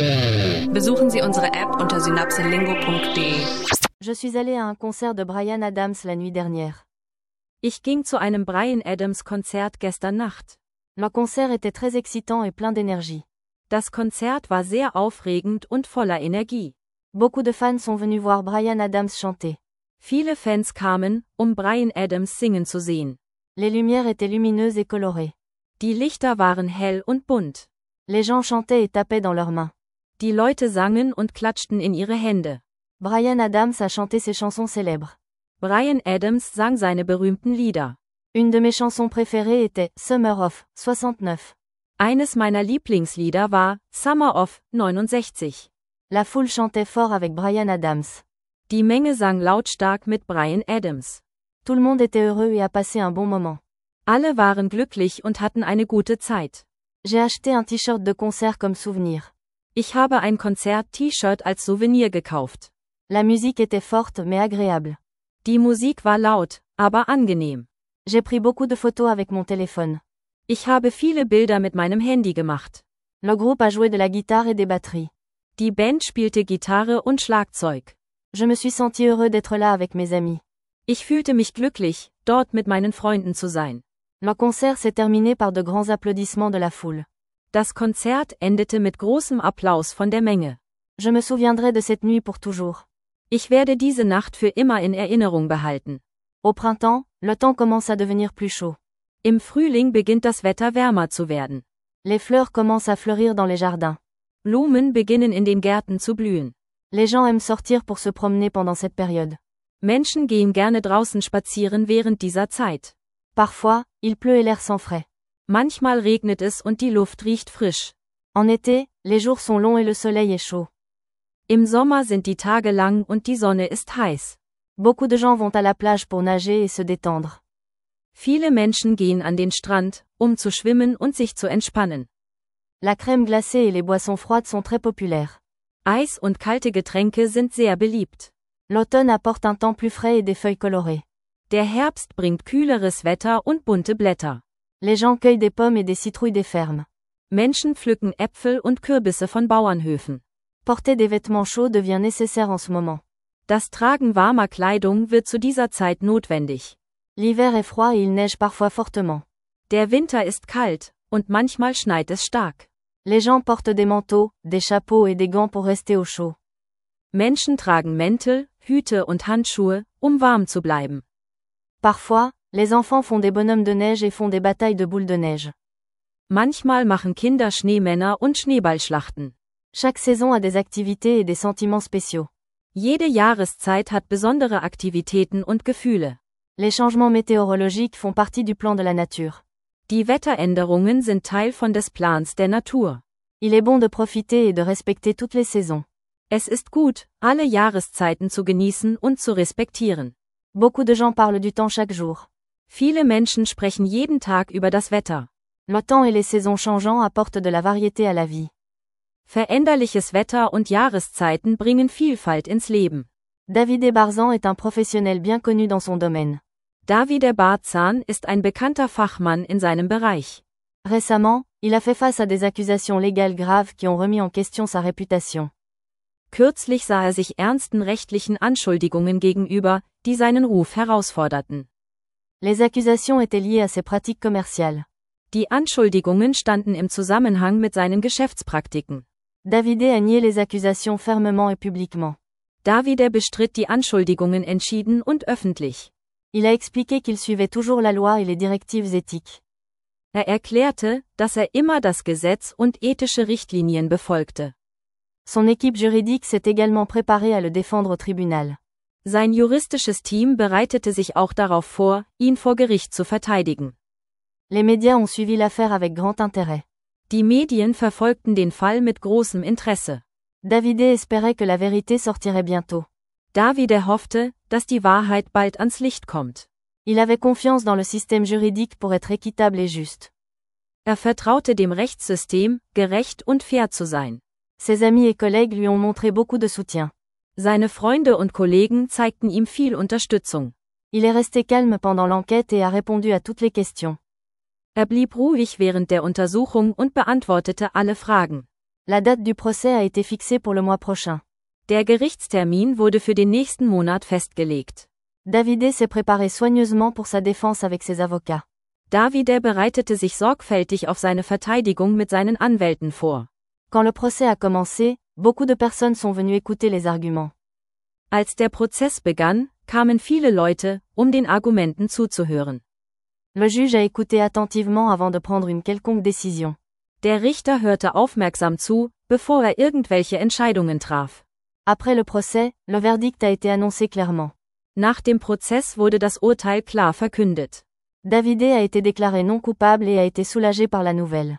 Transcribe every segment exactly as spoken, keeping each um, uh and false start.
Besuchen Sie unsere App unter synapselingo punkt de. Je suis allé à un concert de Bryan Adams la nuit dernière. Ich ging zu einem Bryan Adams Konzert gestern Nacht. Le concert était très excitant et plein d'énergie. Das Konzert war sehr aufregend und voller Energie. Beaucoup de fans sont venus voir Bryan Adams chanter. Viele Fans kamen, um Bryan Adams singen zu sehen. Les lumières étaient lumineuses et colorées. Die Lichter waren hell und bunt. Les gens chantaient et tapaient dans leurs mains. Die Leute sangen und klatschten in ihre Hände. Bryan Adams a chanté ses chansons célèbres. Bryan Adams sang seine berühmten Lieder. Une de mes chansons préférées était Summer of soixante-neuf. Eines meiner Lieblingslieder war Summer of neunundsechzig. La foule chantait fort avec Bryan Adams. Die Menge sang lautstark mit Bryan Adams. Tout le monde était heureux et a passé un bon moment. Alle waren glücklich und hatten eine gute Zeit. J'ai acheté un t-shirt de concert comme souvenir. Ich habe ein Konzert-T-Shirt als Souvenir gekauft. La musique était forte mais agréable. Die Musik war laut, aber angenehm. J'ai pris beaucoup de photos avec mon téléphone. Ich habe viele Bilder mit meinem Handy gemacht. Le groupe a joué de la guitare et des batteries. Die Band spielte Gitarre und Schlagzeug. Je me suis senti heureux d'être là avec mes amis. Ich fühlte mich glücklich, dort mit meinen Freunden zu sein. Le concert s'est terminé par de grands applaudissements de la foule. Das Konzert endete mit großem Applaus von der Menge. Je me souviendrai de cette nuit pour toujours. Ich werde diese Nacht für immer in Erinnerung behalten. Au printemps, le temps commence à devenir plus chaud. Im Frühling beginnt das Wetter wärmer zu werden. Les fleurs commencent à fleurir dans les jardins. Blumen beginnen in den Gärten zu blühen. Les gens aiment sortir pour se promener pendant cette période. Menschen gehen gerne draußen spazieren während dieser Zeit. Parfois, il pleut et l'air sent frais. Manchmal regnet es und die Luft riecht frisch. En été, les jours sont longs et le soleil est chaud. Im Sommer sind die Tage lang und die Sonne ist heiß. Beaucoup de gens vont à la plage pour nager et se détendre. Viele Menschen gehen an den Strand, um zu schwimmen und sich zu entspannen. La crème glacée et les boissons froides sont très populaires. Eis und kalte Getränke sind sehr beliebt. L'automne apporte un temps plus frais et des feuilles colorées. Der Herbst bringt kühleres Wetter und bunte Blätter. Les gens cueillent des pommes et des citrouilles des fermes. Menschen pflücken Äpfel und Kürbisse von Bauernhöfen. Porter des vêtements chauds devient nécessaire en ce moment. Das Tragen warmer Kleidung wird zu dieser Zeit notwendig. L'hiver est froid et il neige parfois fortement. Der Winter ist kalt, und manchmal schneit es stark. Les gens portent des manteaux, des chapeaux et des gants pour rester au chaud. Menschen tragen Mäntel, Hüte und Handschuhe, um warm zu bleiben. Parfois, les enfants font des bonhommes de neige et font des batailles de boules de neige. Manchmal machen Kinder Schneemänner und Schneeballschlachten. Chaque saison a des activités et des sentiments spéciaux. Jede Jahreszeit hat besondere Aktivitäten und Gefühle. Les changements météorologiques font partie du plan de la nature. Die Wetteränderungen sind Teil von des Plans der Natur. Il est bon de profiter et de respecter toutes les saisons. Es ist gut, alle Jahreszeiten zu genießen und zu respektieren. Beaucoup de gens parlent du temps chaque jour. Viele Menschen sprechen jeden Tag über das Wetter. Le temps et les saisons changeants apportent de la variété à la vie. Veränderliches Wetter und Jahreszeiten bringen Vielfalt ins Leben. Davide Barzan est un professionnel bien connu dans son domaine. Davide Barzan ist ein bekannter Fachmann in seinem Bereich. Récemment, il a fait face à des accusations légales graves qui ont remis en question sa réputation. Kürzlich sah er sich ernsten rechtlichen Anschuldigungen gegenüber, die seinen Ruf herausforderten. Les accusations étaient liées à ses pratiques commerciales. Die Anschuldigungen standen im Zusammenhang mit seinen Geschäftspraktiken. Davide a nié les accusations fermement et publiquement. Davide bestritt die Anschuldigungen entschieden und öffentlich. Il a expliqué qu'il suivait toujours la loi et les directives éthiques. Er erklärte, dass er immer das Gesetz und ethische Richtlinien befolgte. Son équipe juridique s'est également préparée à le défendre au tribunal. Sein juristisches Team bereitete sich auch darauf vor, ihn vor Gericht zu verteidigen. Les médias ont suivi l'affaire avec grand intérêt. Die Medien verfolgten den Fall mit großem Interesse. Davide espérait que la vérité sortirait bientôt. Davide hoffte, dass die Wahrheit bald ans Licht kommt. Il avait confiance dans le système juridique pour être équitable et juste. Er vertraute dem Rechtssystem, gerecht und fair zu sein. Ses amis et collègues lui ont montré beaucoup de soutien. Seine Freunde und Kollegen zeigten ihm viel Unterstützung. Il est resté calme pendant l'enquête et a répondu à toutes les questions. Er blieb ruhig während der Untersuchung und beantwortete alle Fragen. La date du procès a été fixée pour le mois prochain. Der Gerichtstermin wurde für den nächsten Monat festgelegt. Davide s'est préparé soigneusement pour sa défense avec ses avocats. Davide bereitete sich sorgfältig auf seine Verteidigung mit seinen Anwälten vor. Quand le procès a commencé, beaucoup de personnes sont venues écouter les arguments. Als der Prozess begann, kamen viele Leute, um den Argumenten zuzuhören. Le juge a écouté attentivement avant de prendre une quelconque décision. Der Richter hörte aufmerksam zu, bevor er irgendwelche Entscheidungen traf. Après le procès, le verdict a été annoncé clairement. Nach dem Prozess wurde das Urteil klar verkündet. Davide a été déclaré non coupable et a été soulagé par la nouvelle.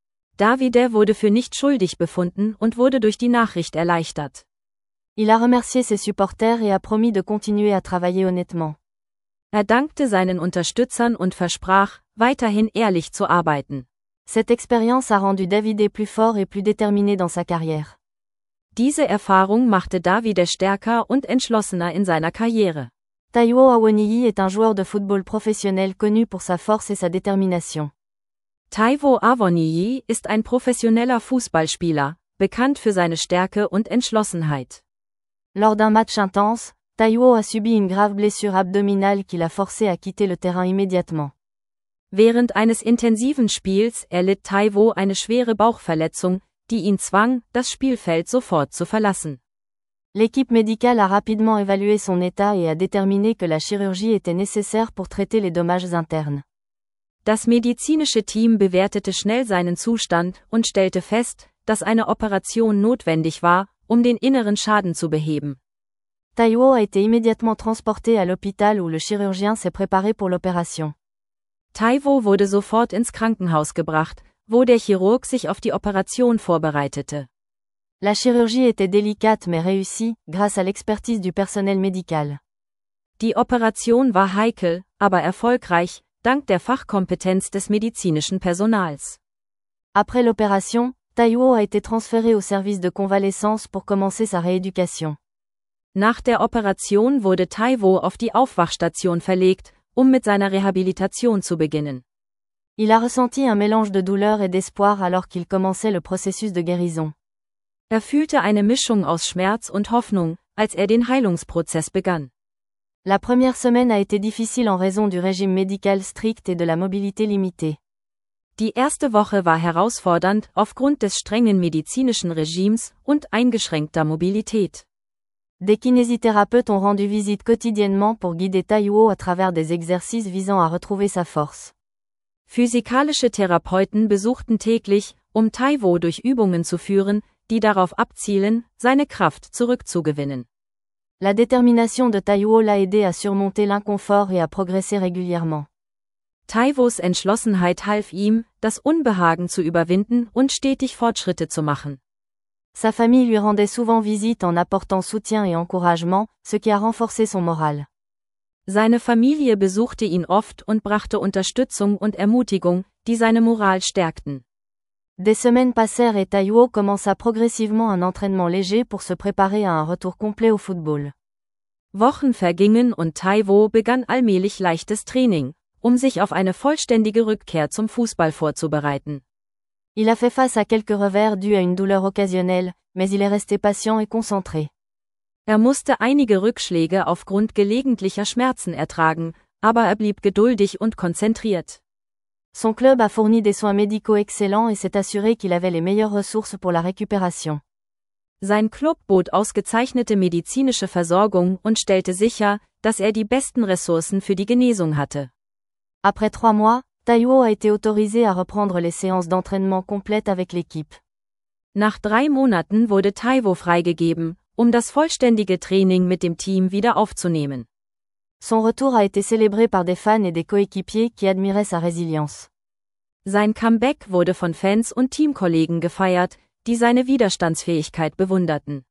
Davide wurde für nicht schuldig befunden und wurde durch die Nachricht erleichtert. Il a remercié ses supporters et a promis de continuer à travailler honnêtement. Er dankte seinen Unterstützern und versprach, weiterhin ehrlich zu arbeiten. Cette expérience a rendu Davide plus fort et plus déterminé dans sa carrière. Diese Erfahrung machte Davide stärker und entschlossener in seiner Karriere. Taiwo Awoniyi est un joueur de football professionnel connu pour sa force et sa détermination. Taiwo Awoniyi ist ein professioneller Fußballspieler, bekannt für seine Stärke und Entschlossenheit. Lors d'un match intense, Taiwo a subi une grave blessure abdominale qui l'a forcé à quitter le terrain immédiatement. Während eines intensiven Spiels erlitt Taiwo eine schwere Bauchverletzung, die ihn zwang, das Spielfeld sofort zu verlassen. L'équipe médicale a rapidement évalué son état et a déterminé que la chirurgie était nécessaire pour traiter les dommages internes. Das medizinische Team bewertete schnell seinen Zustand und stellte fest, dass eine Operation notwendig war, um den inneren Schaden zu beheben. Taiwo a été immédiatement transporté à l'hôpital où le chirurgien s'est préparé pour l'opération. Taiwo wurde sofort ins Krankenhaus gebracht, wo der Chirurg sich auf die Operation vorbereitete. La chirurgie était délicate mais réussie, grâce à l'expertise du personnel médical. Die Operation war heikel, aber erfolgreich, dank der Fachkompetenz des medizinischen Personals. Après l'opération, Taiwo a été transféré au service de convalescence pour commencer sa rééducation. Nach der Operation wurde Taiwo auf die Aufwachstation verlegt, um mit seiner Rehabilitation zu beginnen. Il a ressenti un mélange de douleur et d'espoir alors qu'il commençait le processus de guérison. Er fühlte eine Mischung aus Schmerz und Hoffnung, als er den Heilungsprozess begann. La première semaine a été difficile en raison du régime médical strict et de la mobilité limitée. Die erste Woche war herausfordernd aufgrund des strengen medizinischen Regimes und eingeschränkter Mobilität. Des kinésithérapeutes ont rendu visite quotidiennement pour guider Taiwo à travers des exercices visant à retrouver sa force. Physikalische Therapeuten besuchten täglich, um Taiwo durch Übungen zu führen, die darauf abzielen, seine Kraft zurückzugewinnen. La détermination de Taiwo l'a aidé à surmonter l'inconfort et à progresser régulièrement. Taiwos Entschlossenheit half ihm, das Unbehagen zu überwinden und stetig Fortschritte zu machen. Sa famille lui rendait souvent visite en apportant soutien et encouragement, ce qui a renforcé son moral. Seine Familie besuchte ihn oft und brachte Unterstützung und Ermutigung, die seine Moral stärkten. Des semaines passèrent et Taiwo commença progressivement un entraînement léger pour se préparer à un retour complet au football. Wochen vergingen und Taiwo begann allmählich leichtes Training, um sich auf eine vollständige Rückkehr zum Fußball vorzubereiten. Il a fait face à quelques revers dus à une douleur occasionnelle, mais il est resté patient et concentré. Er musste einige Rückschläge aufgrund gelegentlicher Schmerzen ertragen, aber er blieb geduldig und konzentriert. Son club a fourni des soins médicaux excellents et s'est assuré qu'il avait les meilleures ressources pour la récupération. Sein Club bot ausgezeichnete medizinische Versorgung und stellte sicher, dass er die besten Ressourcen für die Genesung hatte. Après trois mois, Taiwo a été autorisé à reprendre les séances d'entraînement complètes avec l'équipe. Nach drei Monaten wurde Taiwo freigegeben, um das vollständige Training mit dem Team wieder aufzunehmen. Son retour a été célébré par des fans et des coéquipiers qui admiraient sa résilience. Sein Comeback wurde von Fans und Teamkollegen gefeiert, die seine Widerstandsfähigkeit bewunderten.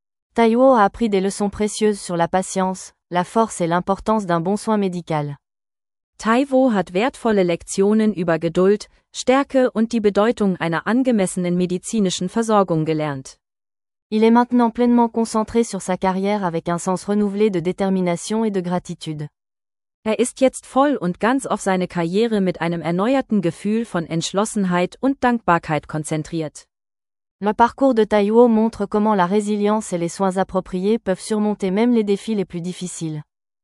Taiwo a appris des leçons précieuses sur la patience, la force et l'importance d'un bon soin médical. Taiwo hat wertvolle Lektionen über Geduld, Stärke und die Bedeutung einer angemessenen medizinischen Versorgung gelernt. Il est maintenant pleinement concentré sur sa carrière avec un sens renouvelé de détermination et de gratitude. Er ist jetzt voll und ganz auf seine Karriere mit einem erneuerten Gefühl von Entschlossenheit und Dankbarkeit konzentriert. Le parcours de Taiwo montre comment la résilience et les soins appropriés peuvent surmonter même les défis les plus difficiles.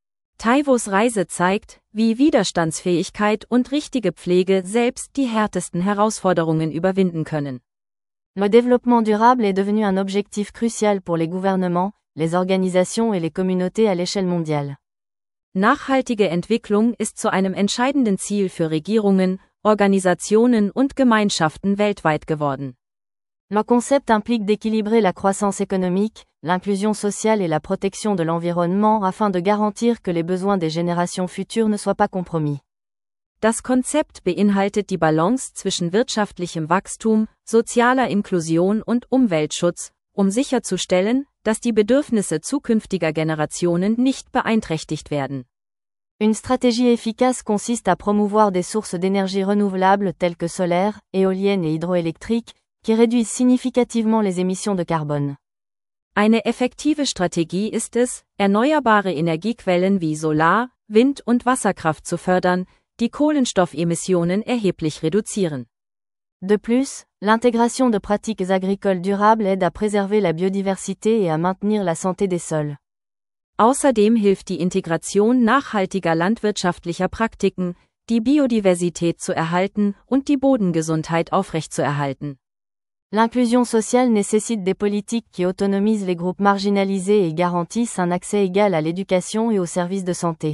Taiwos Reise zeigt, wie Widerstandsfähigkeit und richtige Pflege selbst die härtesten Herausforderungen überwinden können. Le développement durable est devenu un objectif crucial pour les gouvernements, les organisations et les communautés à l'échelle mondiale. Nachhaltige Entwicklung ist zu einem entscheidenden Ziel für Regierungen, Organisationen und Gemeinschaften weltweit geworden. Le concept implique d'équilibrer la croissance économique, l'inclusion sociale et la protection de l'environnement afin de garantir que les besoins des générations futures ne soient pas compromis. Das Konzept beinhaltet die Balance zwischen wirtschaftlichem Wachstum, sozialer Inklusion und Umweltschutz, um sicherzustellen, dass die Bedürfnisse zukünftiger Generationen nicht beeinträchtigt werden. Une stratégie efficace consiste à promouvoir des sources d'énergie renouvelables telles que solaire, éolienne et hydroélectrique, qui réduisent significativement les émissions de carbone. Eine effektive Strategie ist es, erneuerbare Energiequellen wie Solar, Wind und Wasserkraft zu fördern, die Kohlenstoffemissionen erheblich reduzieren. De plus, l'intégration de pratiques agricoles durables aide à préserver la biodiversité et à maintenir la santé des sols. Außerdem hilft die Integration nachhaltiger landwirtschaftlicher Praktiken, die Biodiversität zu erhalten und die Bodengesundheit aufrechtzuerhalten. L'inclusion sociale nécessite des politiques qui autonomisent les groupes marginalisés et garantissent un accès égal à l'éducation et aux services de santé.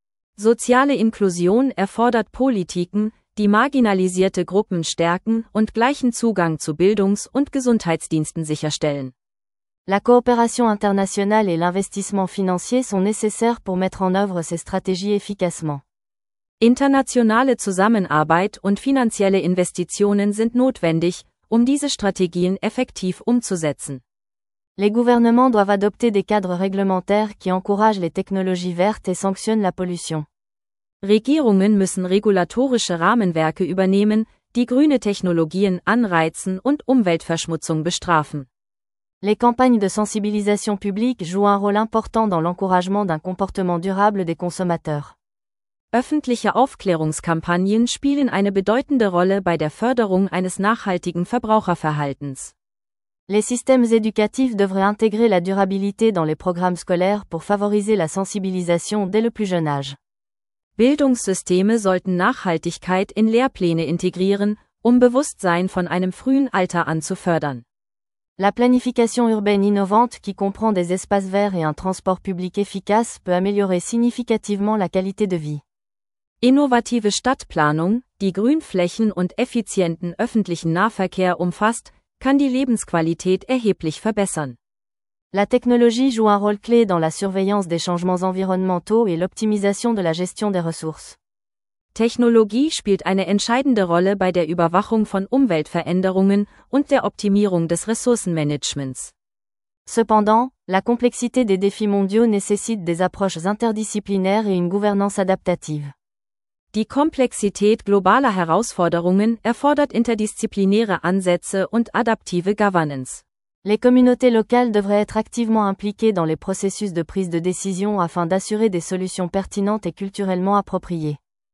Soziale Inklusion erfordert Politiken, die marginalisierte Gruppen stärken und gleichen Zugang zu Bildungs- und Gesundheitsdiensten sicherstellen. La coopération internationale et l'investissement financier sont nécessaires pour mettre en œuvre ces stratégies efficacement. Internationale Zusammenarbeit und finanzielle Investitionen sind notwendig, um diese Strategien effektiv umzusetzen. Les gouvernements doivent adopter des cadres réglementaires qui encouragent les technologies vertes et sanctionnent la pollution. Regierungen müssen regulatorische Rahmenwerke übernehmen, die grüne Technologien anreizen und Umweltverschmutzung bestrafen. Les campagnes de sensibilisation publique jouent un rôle important dans l'encouragement d'un comportement durable des consommateurs. Öffentliche Aufklärungskampagnen spielen eine bedeutende Rolle bei der Förderung eines nachhaltigen Verbraucherverhaltens. Les systèmes éducatifs devraient intégrer la durabilité dans les programmes scolaires pour favoriser la sensibilisation dès le plus jeune âge. Bildungssysteme sollten Nachhaltigkeit in Lehrpläne integrieren, um Bewusstsein von einem frühen Alter an zu fördern. La planification urbaine innovante qui comprend des espaces verts et un transport public efficace peut améliorer significativement la qualité de vie. Innovative Stadtplanung, die Grünflächen und effizienten öffentlichen Nahverkehr umfasst, kann die Lebensqualität erheblich verbessern. La technologie joue un rôle clé dans la surveillance des changements environnementaux et l'optimisation de la gestion des ressources. Technologie spielt eine entscheidende Rolle bei der Überwachung von Umweltveränderungen und der Optimierung des Ressourcenmanagements. Cependant, la complexité des défis mondiaux nécessite des approches interdisciplinaires et une gouvernance adaptative. Die Komplexität globaler Herausforderungen erfordert interdisziplinäre Ansätze und adaptive Governance. Les communautés locales devraient être activement impliquées dans les processus de prise de décision afin d'assurer des solutions pertinentes et culturellement appropriées.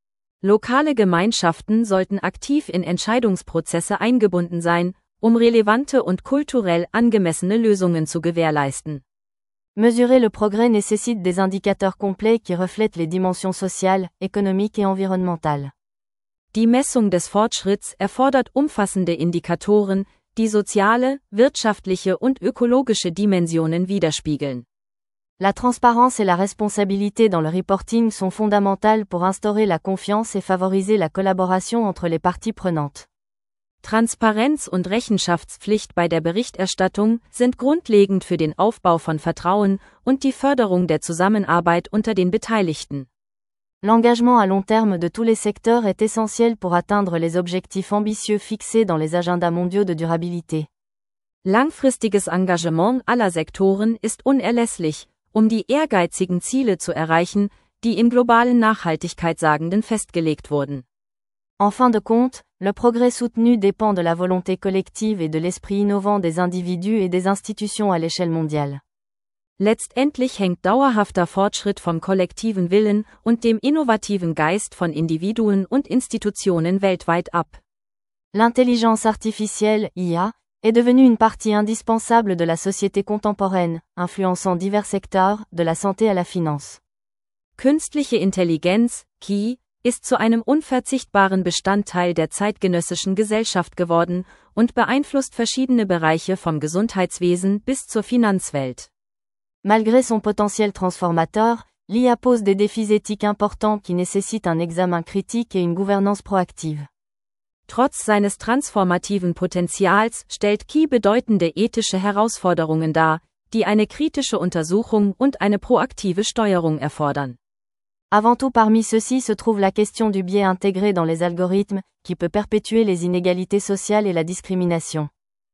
Lokale Gemeinschaften sollten aktiv in Entscheidungsprozesse eingebunden sein, um relevante und kulturell angemessene Lösungen zu gewährleisten. Mesurer le progrès nécessite des indicateurs complets qui reflètent les dimensions sociales, économiques et environnementales. Die Messung des Fortschritts erfordert umfassende Indikatoren, die soziale, wirtschaftliche und ökologische Dimensionen widerspiegeln. La transparence et la responsabilité dans le reporting sont fondamentales pour instaurer la confiance et favoriser la collaboration entre les parties prenantes. Transparenz und Rechenschaftspflicht bei der Berichterstattung sind grundlegend für den Aufbau von Vertrauen und die Förderung der Zusammenarbeit unter den Beteiligten. L'engagement à long terme de tous les secteurs est essentiel pour atteindre les objectifs ambitieux fixés dans les agendas mondiaux de durabilité. Langfristiges Engagement aller Sektoren ist unerlässlich, um die ehrgeizigen Ziele zu erreichen, die im globalen Nachhaltigkeitssagenden festgelegt wurden. En fin de compte, le progrès soutenu dépend de la volonté collective et de l'esprit innovant des individus et des institutions à l'échelle mondiale. Letztendlich hängt dauerhafter Fortschritt vom kollektiven Willen und dem innovativen Geist von Individuen und Institutionen weltweit ab. L'intelligence artificielle, I A, est devenue une partie indispensable de la société contemporaine, influençant divers secteurs, de la santé à la finance. Künstliche Intelligenz, K I, ist zu einem unverzichtbaren Bestandteil der zeitgenössischen Gesellschaft geworden und beeinflusst verschiedene Bereiche vom Gesundheitswesen bis zur Finanzwelt. Malgré son potentiel transformateur, l'I A pose des défis éthiques importants qui nécessitent un examen critique et une gouvernance proactive. Trotz seines transformativen Potenzials stellt K I bedeutende ethische Herausforderungen dar, die eine kritische Untersuchung und eine proaktive Steuerung erfordern. Avant tout parmi ceux-ci se trouve la question du biais intégré dans les algorithmes, qui peut perpétuer les inégalités sociales et la discrimination.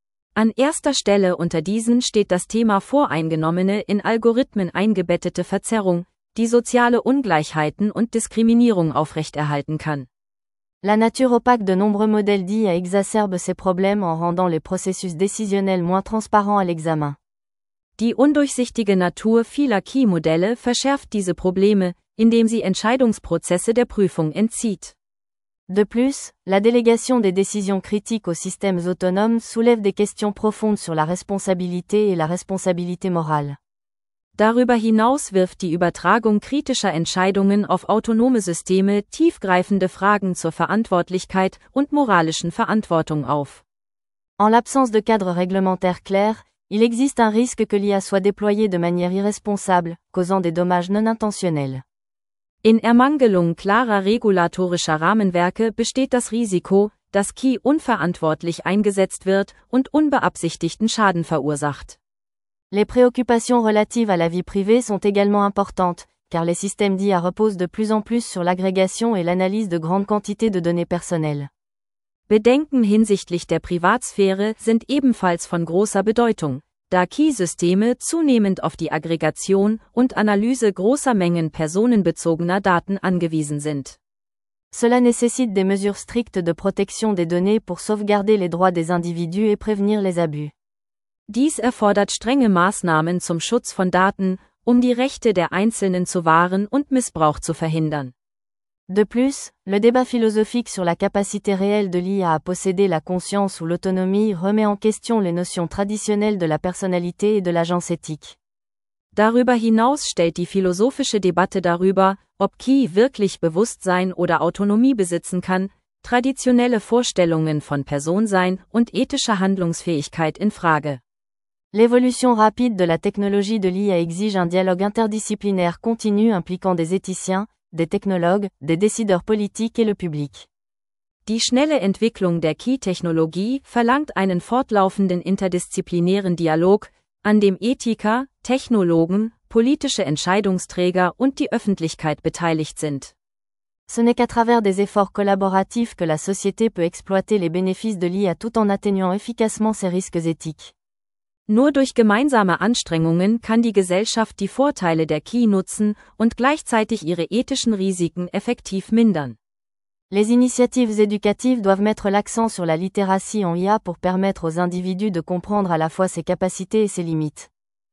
An erster Stelle unter diesen steht das Thema voreingenommene in Algorithmen eingebettete Verzerrung, die soziale Ungleichheiten und Diskriminierung aufrechterhalten kann. La nature opaque de nombreux modèles d'I A exacerbe ces problèmes en rendant les processus décisionnels moins transparents à l'examen. Die undurchsichtige Natur vieler K I-Modelle verschärft diese Probleme, indem sie Entscheidungsprozesse der Prüfung entzieht. De plus, la délégation des décisions critiques aux systèmes autonomes soulève des questions profondes sur la responsabilité et la responsabilité morale. Darüber hinaus wirft die Übertragung kritischer Entscheidungen auf autonome Systeme tiefgreifende Fragen zur Verantwortlichkeit und moralischen Verantwortung auf. En l'absence de cadre réglementaire clair, il existe un risque que l'I A soit déployée de manière irresponsable, causant des dommages non intentionnels. In Ermangelung klarer regulatorischer Rahmenwerke besteht das Risiko, dass K I unverantwortlich eingesetzt wird und unbeabsichtigten Schaden verursacht. Les préoccupations relatives à la vie privée sont également importantes, car les systèmes d'I A reposent de plus en plus sur l'agrégation et l'analyse de grandes quantités de données personnelles. Bedenken hinsichtlich der Privatsphäre sind ebenfalls von großer Bedeutung, da K I-Systeme zunehmend auf die Aggregation und Analyse großer Mengen personenbezogener Daten angewiesen sind. Cela nécessite des mesures strictes de protection des données pour sauvegarder les droits des individus et prévenir les abus. Dies erfordert strenge Maßnahmen zum Schutz von Daten, um die Rechte der Einzelnen zu wahren und Missbrauch zu verhindern. De plus, le débat philosophique sur la capacité réelle de l'I A à posséder la conscience ou l'autonomie remet en question les notions traditionnelles de la personnalité et de l'agence éthique. Darüber hinaus stellt die philosophische Debatte darüber, ob K I wirklich Bewusstsein oder Autonomie besitzen kann, traditionelle Vorstellungen von Personsein und ethischer Handlungsfähigkeit in Frage. L'évolution rapide de la technologie de l'I A exige un dialogue interdisciplinaire continu impliquant des éthiciens, des technologues, des décideurs politiques et le public. Die schnelle Entwicklung der K I-Technologie verlangt einen fortlaufenden interdisziplinären Dialog, an dem Ethiker, Technologen, politische Entscheidungsträger und die Öffentlichkeit beteiligt sind. Ce n'est qu'à travers des efforts collaboratifs que la société peut exploiter les bénéfices de l'I A tout en atténuant efficacement ses risques éthiques. Nur durch gemeinsame Anstrengungen kann die Gesellschaft die Vorteile der K I nutzen und gleichzeitig ihre ethischen Risiken effektiv mindern. Les initiatives éducatives doivent mettre l'accent sur la littératie en I A pour permettre aux individus de comprendre à la fois ses capacités et ses limites.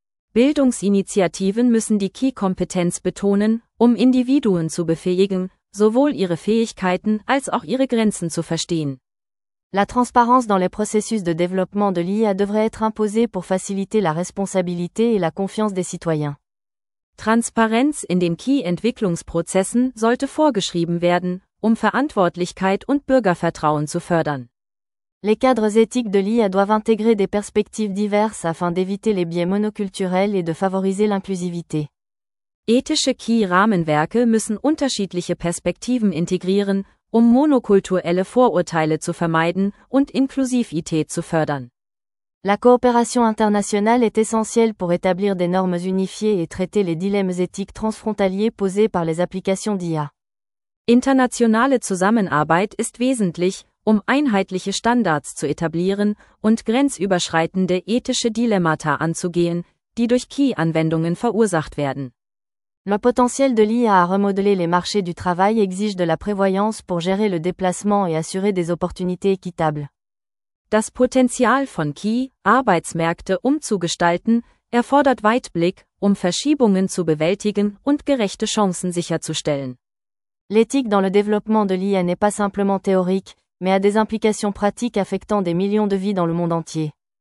Bildungsinitiativen müssen die K I-Kompetenz betonen, um Individuen zu befähigen, sowohl ihre Fähigkeiten als auch ihre Grenzen zu verstehen. La transparence dans les processus de développement de l'I A devrait être imposée pour faciliter la responsabilité et la confiance des citoyens. Transparenz in den K I-Entwicklungsprozessen sollte vorgeschrieben werden, um Verantwortlichkeit und Bürgervertrauen zu fördern. Les cadres éthiques de l'I A doivent intégrer des perspectives diverses afin d'éviter les biais monoculturels et de favoriser l'inclusivité. Ethische K I-Rahmenwerke müssen unterschiedliche Perspektiven integrieren, um monokulturelle Vorurteile zu vermeiden und Inklusivität zu fördern. La coopération internationale est essentielle pour établir des normes unifiées et traiter les dilemmes éthiques transfrontaliers posés par les applications d'I A. Internationale Zusammenarbeit ist wesentlich, um einheitliche Standards zu etablieren und grenzüberschreitende ethische Dilemmata anzugehen, die durch K I-Anwendungen verursacht werden. Le potentiel de l'I A à remodeler les marchés du travail exige de la prévoyance pour gérer le déplacement et assurer des opportunités équitables. Das Potenzial von K I, Arbeitsmärkte umzugestalten, erfordert Weitblick, um Verschiebungen zu bewältigen und gerechte Chancen sicherzustellen. L'éthique dans le développement de l'I A n'est pas simplement théorique, mais a des implications pratiques affectant des millions de vies dans le monde entier.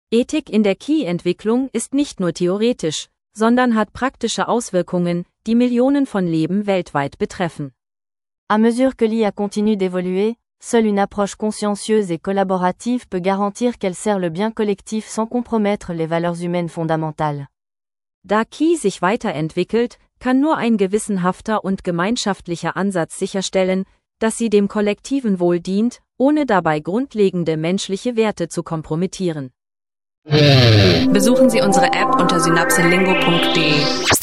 Ethik in der K I-Entwicklung ist nicht nur theoretisch, sondern hat praktische Auswirkungen, die Millionen von Leben weltweit betreffen. À mesure que l'I A continue d'évoluer, seule une approche consciencieuse et collaborative peut garantir qu'elle sert le bien collectif sans compromettre les valeurs humaines fondamentales. Da K I sich weiterentwickelt, kann nur ein gewissenhafter und gemeinschaftlicher Ansatz sicherstellen, dass sie dem kollektiven Wohl dient, ohne dabei grundlegende menschliche Werte zu kompromittieren. Besuchen Sie unsere App unter synapselingo punkt de.